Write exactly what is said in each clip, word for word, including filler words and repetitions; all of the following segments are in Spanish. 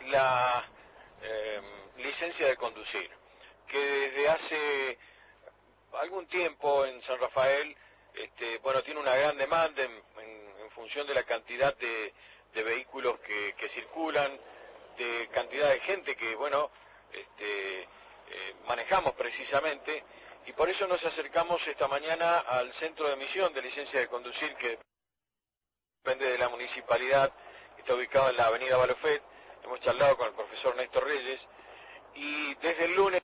la eh, licencia de conducir, que desde hace algún tiempo en San Rafael, este, bueno, tiene una gran demanda en, en, en función de la cantidad de, de vehículos que, que circulan, de cantidad de gente que, bueno, este, eh, manejamos precisamente, y por eso nos acercamos esta mañana al centro de emisión de licencia de conducir, que depende de la municipalidad, está ubicado en la avenida Balofet. Hemos charlado con el profesor Néstor Reyes, y desde el lunes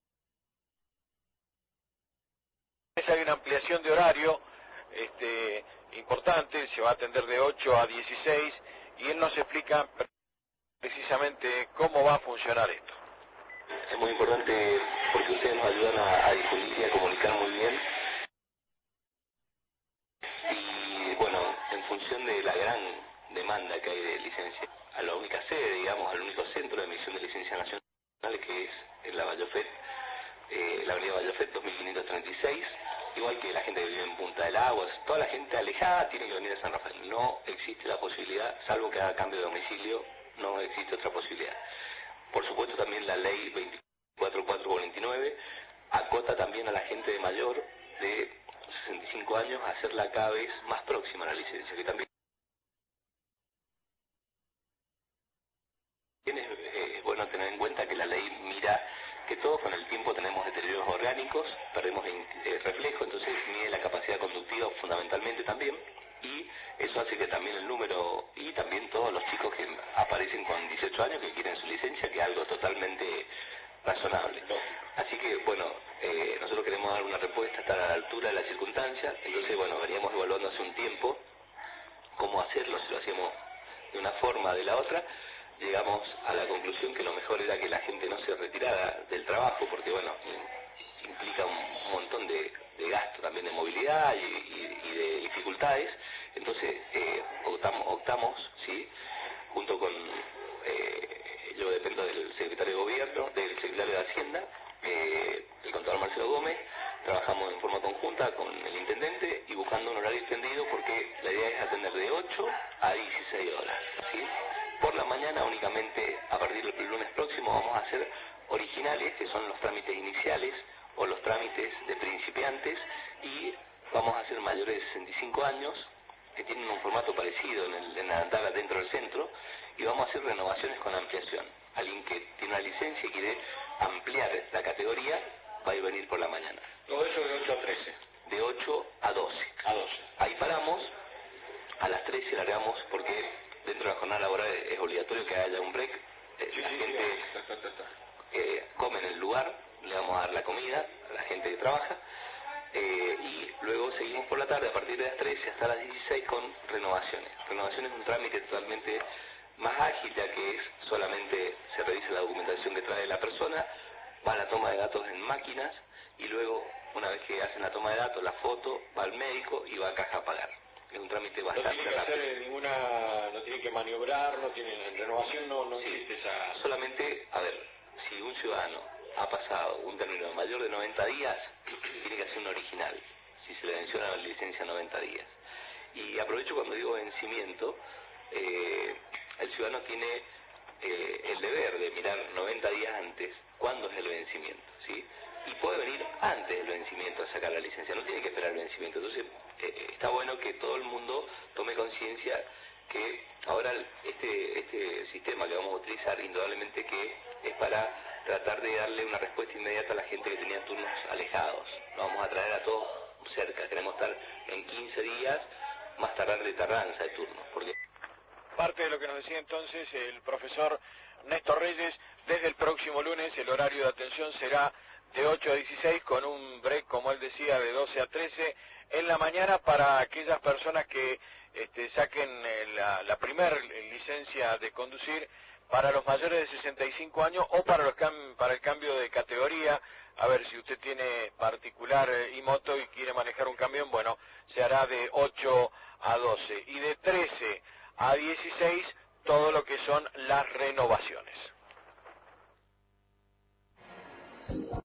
hay una ampliación de horario este, importante, se va a atender de ocho a dieciséis, y él nos explica precisamente cómo va a funcionar esto. Es muy importante porque ustedes nos ayudan a, a difundir y a comunicar muy bien. Y bueno, en función de la gran demanda que hay de licencia, a la única sede, digamos, al único centro de emisión de licencia nacional, que es en la Vallofet, eh, la avenida Vallofet dos mil quinientos treinta y seis, igual que la gente que vive en Punta del Agua, toda la gente alejada tiene que venir a San Rafael. No existe la posibilidad, salvo que haga cambio de domicilio, no existe otra posibilidad. Por supuesto, también la ley veinticuatro cuatrocientos cuarenta y nueve acota también a la gente de mayor de sesenta y cinco años a hacerla cada vez más próxima a la licencia, que también es eh, bueno tener en cuenta que la ley mira que todos con el tiempo tenemos deterioros orgánicos, perdemos eh, reflejo, entonces mide la capacidad conductiva fundamentalmente también, y eso hace que también el número, y también todos los chicos que aparecen con dieciocho años que quieren su licencia, que es algo totalmente razonable. Así que, bueno, eh, nosotros queremos dar una respuesta, estar a la altura de las circunstancias, entonces, bueno, veníamos evaluando hace un tiempo cómo hacerlo, si lo hacíamos de una forma o de la otra. Llegamos a la conclusión que lo mejor era que la gente no se retirara del trabajo, porque, bueno, implica un montón de, de gasto también de movilidad y, y, y de dificultades. Entonces, eh, optamos, optamos, ¿sí?, junto con, eh, yo dependo del secretario de Gobierno, del secretario de Hacienda, eh, el contador Marcelo Gómez, trabajamos en forma conjunta con el intendente y buscando un horario extendido, porque la idea es atender de ocho a dieciséis horas, ¿sí? Por la mañana únicamente, a partir del lunes próximo, vamos a hacer originales, que son los trámites iniciales o los trámites de principiantes, y vamos a hacer mayores de sesenta y cinco años, que tienen un formato parecido en, el, en la andada dentro del centro, y vamos a hacer renovaciones con ampliación. Alguien que tiene una licencia y quiere ampliar la categoría, va a ir venir por la mañana. Todo eso de ocho a trece. De ocho a doce. A doce. Ahí paramos, a las trece largamos, porque dentro de la jornada laboral es obligatorio que haya un break. Eh, sí, la sí, gente sí. Eh, come en el lugar, le vamos a dar la comida a la gente que trabaja, eh, y luego seguimos por la tarde a partir de las trece hasta las dieciséis con renovaciones. Renovaciones es un trámite totalmente más ágil, ya que es solamente se revisa la documentación que trae la persona, va a la toma de datos en máquinas, y luego, una vez que hacen la toma de datos, la foto, va al médico y va a caja a pagar. Es un trámite bastante rápido. No tiene que rápido. hacer ninguna, no tiene que maniobrar, no tiene, en renovación no, no Sí, existe esa... solamente, a ver, si un ciudadano ha pasado un término mayor de noventa días, tiene que hacer un original, si se le menciona la licencia noventa días. Y aprovecho cuando digo vencimiento, eh, el ciudadano tiene eh, el deber de mirar noventa días antes cuándo es el vencimiento, ¿sí? Y puede venir antes del vencimiento a sacar la licencia, no tiene que esperar el vencimiento. Entonces, eh, está bueno que todo el mundo tome conciencia que ahora este, este sistema que vamos a utilizar, indudablemente que es para tratar de darle una respuesta inmediata a la gente que tenía turnos alejados. Lo vamos a traer a todos cerca, queremos estar en quince días, más tardar de tardanza de turnos. Porque... Parte de lo que nos decía entonces el profesor Néstor Reyes, desde el próximo lunes el horario de atención será de ocho a dieciséis, con un break, como él decía, de doce a trece en la mañana, para aquellas personas que este, saquen eh, la, la primer licencia de conducir, para los mayores de sesenta y cinco años o para, los cam para el cambio de categoría. A ver, si usted tiene particular eh, y moto y quiere manejar un camión, bueno, se hará de ocho a doce, y de trece a dieciséis todo lo que son las renovaciones.